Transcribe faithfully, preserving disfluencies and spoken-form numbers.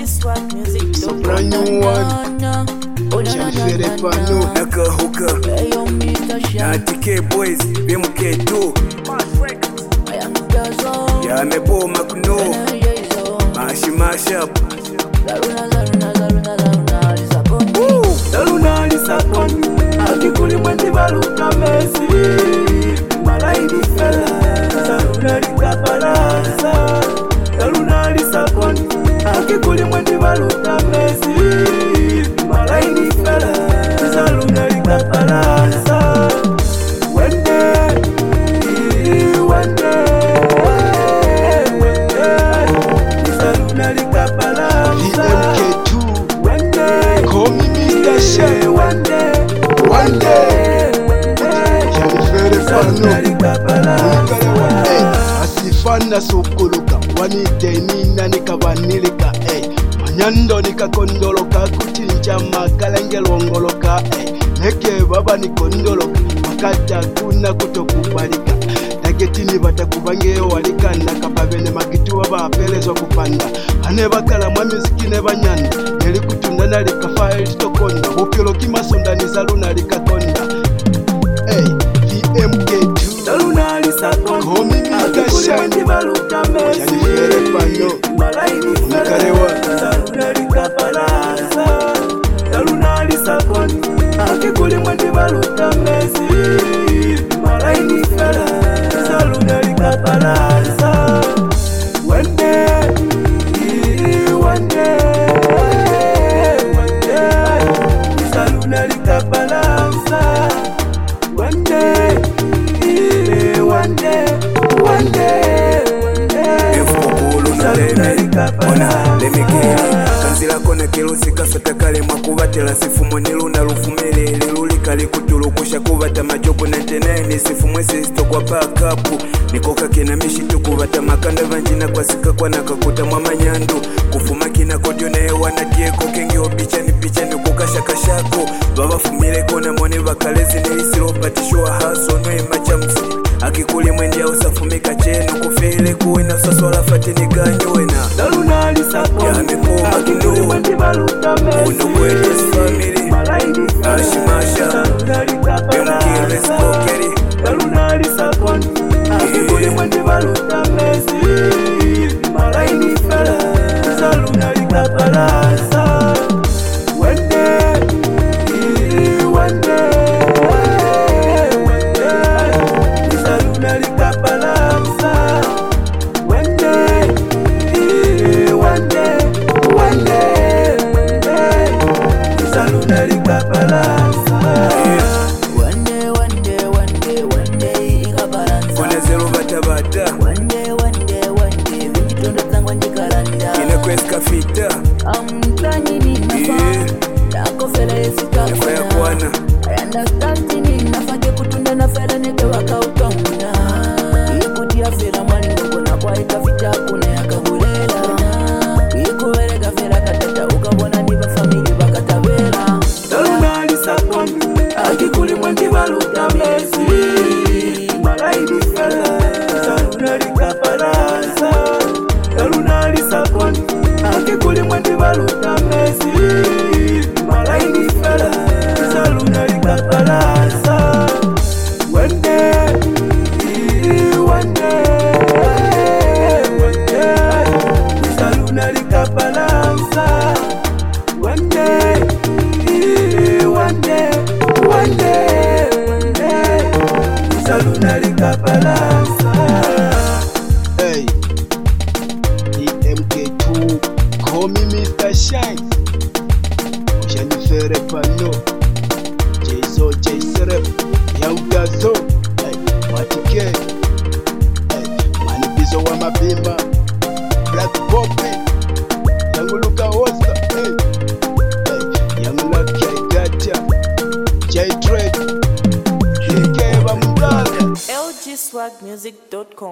Brand new one. Janifere pano. Naka hooker. Na T K boys. B M K two. Ya mebo makuno. Mashi mash up. Daruna lisakoni. Akikuli mwendi baluka mesi. Malaini fela. Daruna likapalanza. Daruna lisakoni. Akikuli mwendi baluka mesi. Malaini fela. Daruna likapalanza. Wende. Wende. Wende. Daruna likapalanza. B M K two. Wende. Call me Mister Shea. Wende. Wende. Janifere pano. Hey, asifana sokoloka. Wanite nina nikabanilika. Hey, manyando nikakondoloka. Kuchinja makalenge longoloka. Hey, neke baba nikondoloka. Makata kuna kutokubalika. Tagetini batakubangeo walikanda. Kapabene makitu baba apelezwa kupanda. Ane bakala mwamiziki ne banyanda. Neli kutunda na likafa elitokonda. Bopyolo kimasonda nizaluna likakonda. Hey, B M K two. Daruna lisakoni. Call me Mister Shea. Mwendi baluka mesi. Janifere pano. Malaini fela. Nikarewa. Daruna likapalanza. Daruna lisakoni. Akikuli mwendi baluka mesi. Malaini fela. Daruna likapalanza. Wende. Wende. Wende. Daruna likapalanza. Wende. Wende. Wende. Ona lemekea kanzila kona kelusi kasota kale mwakubatela sifumo niluna lufumele lilulika likutulukusha kubata majoko ninety nine sifu mwezi stokwa pakapu nikoka kina mishitu kubata makanda vanjina kwa sika kwa nakakuta mwamanyandu kufuma kina kodio na ewa na dieko kengi obicha ni picha ni kukasha kashako baba fumile kona mwone vakalezi nilisilo patishuwa haso nwe machamsi akikuli mwendi ya usafumika cheno kufele kuwena usasola fatini ganyowena Daruna lisakoni. ya mepoma Akikuli kinu mwendi baluka mesi. Uno kwetu family Malaini fela. Ashimasha Daruna Bemkile likapalanza. spokeri Daruna lisakoni. Akikuli mwendi baluka mesi. Malaini fela. Daruna likapalanza. Wende. Wende. Wende. Daruna likapalanza. Wende. Wende. Wende. Daruna likapalanza. Wande wande wande wande ikabalanza. Kone zero batabata Wande wande wande vinjitondo zangwa njikaranda. Kine kweska fita Amtani ni nafa Yeah. Nako fela esika Nefaya kuna kwana I understand ni nafage kutunda na fela neke waka utomuna Ikutia fela mwali ngongo na kwa ikafita kuna ya kabulela Ikuwereka fela katata ukabona niba famili bakatabela Daruna lisakoni. Akikuli mwendi baluka mesi. Malaini fela. Daruna likapalanza. Daruna lisakoni. Akikuli mwendi baluka mesi. Malaini fela. Daruna likapalanza. Wende. Wende. Wende. Daruna likapalanza. Wende. Wende. Wende. Daruna likapalanza. Hey, B M K two. Call me Mister Shea. Janifere pano. Jayzo Jayserep. Yaudazo. Hey, Matike. Hey, Manibizo wa mabimba. Black Poppy. Yanguluka Osta. Hey, hey, Yangula Kegata. J-Trade. Hikeba Mdala. L G swag music dot com